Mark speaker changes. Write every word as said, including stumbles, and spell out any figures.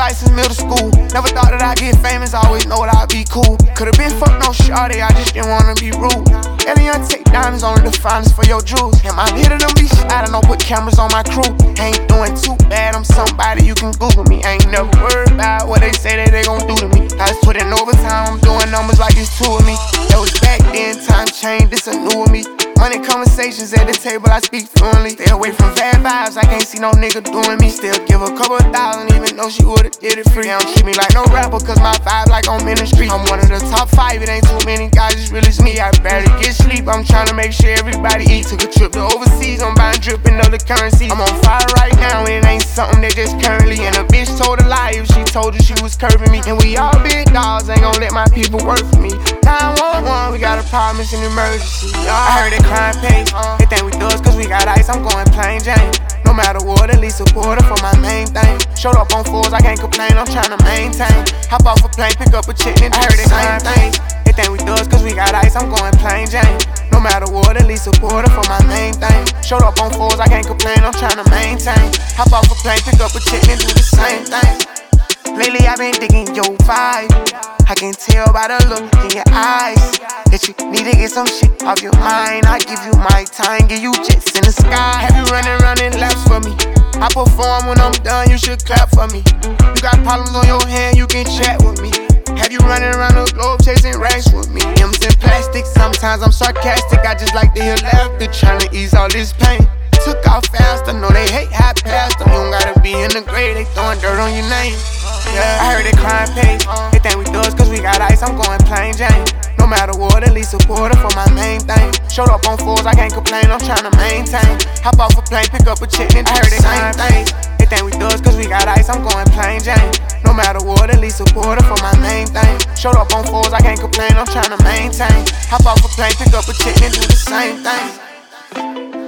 Speaker 1: life since middle school. Never thought that I'd get famous, always know that I'd be cool. Could've been fucked no shawty, I just didn't wanna be rude. Alien take diamonds, only the finest for your jewels. And my hitter them be sliding, don't put cameras on my crew. Ain't doing too bad, I'm somebody you can Google me. Ain't never worried about what they say that they gon' do to me. I just put in overtime, I'm doing numbers like it's two of me. That was back then, time changed, this a new of me. Money conversations at the table, I speak fluently. Stay away from bad vibes, I can't see no nigga doing me. Still give a couple thousand, even though she would've did it free. They don't treat me like no rapper, cause my vibe like on ministry. I'm one of the top five, it ain't too many guys, it's really me. I barely get sleep, I'm tryna make sure everybody eat. Took a trip to overseas, I'm buying drippin' other currency. I'm on fire right now, and it ain't something that just currently. And a bitch told a lie if she told you she was curving me. And we all big dogs, ain't gon' let my people work for me. nine one one, we got a problem, it's an emergency. I heard it crime pace. They think we thugs cause we got ice, I'm going plain Jane. No matter what, at least support her for my main thing. Showed up on fours, I can't complain, I'm tryna maintain. Hop off a plane, pick up a chick, and I heard the same thing. They think we thugs cause we got ice, I'm going plain Jane. No matter what, at least support her for my main thing. Showed up on fours, I can't complain, I'm tryna maintain. Hop off a plane, pick up a chick, and do the same thing. Lately I've been digging your vibe. I can tell by the look in your eyes that you need to get some shit off your mind. I give you my time, give you jets in the sky. Have you running, running laps for me? I perform when I'm done, you should clap for me. You got problems on your hand, you can chat with me. Have you running around the globe chasing racks with me? M's in plastic, sometimes I'm sarcastic. I just like to hear laughter, trying to ease all this pain. Took off fast, I know they hate how fast. You don't gotta be in the grade, they throwing dirt on your name. Yeah, I heard it crime pace. They think we thugs cause we got ice, I'm going plain Jane. No matter what, at least support her for my main thing. Showed up on fours, I can't complain, I'm tryna maintain. Hop off a plane, pick up a chick, and I heard it crime pace. They think we thugs cause we got ice, I'm going plain Jane. No matter what, at least support her for my main thing. Showed up on fours, I can't complain, I'm tryna maintain. Hop off a plane, pick up a chick, and do the same thing.